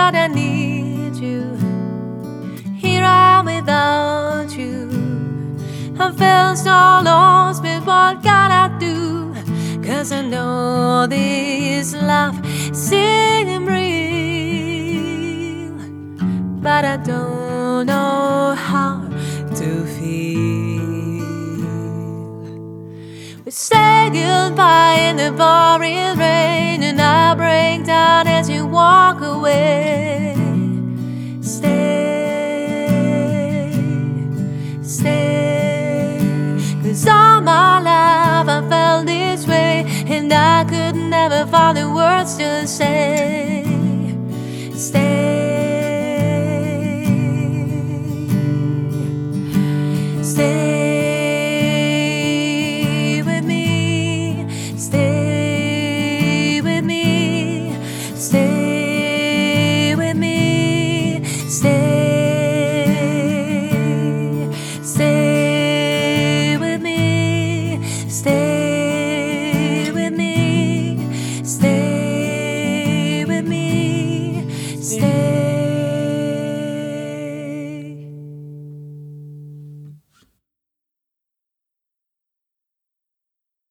that I need you. Here I am without you. I feel so lost, but what can I do? 'Cause I know this love seems real, but I don't know how to feel. We say goodbye in the pouring rain, and I break down as you walk away. Stay, stay, 'cause all my life I felt this way, and I could never find the words to say. Stay.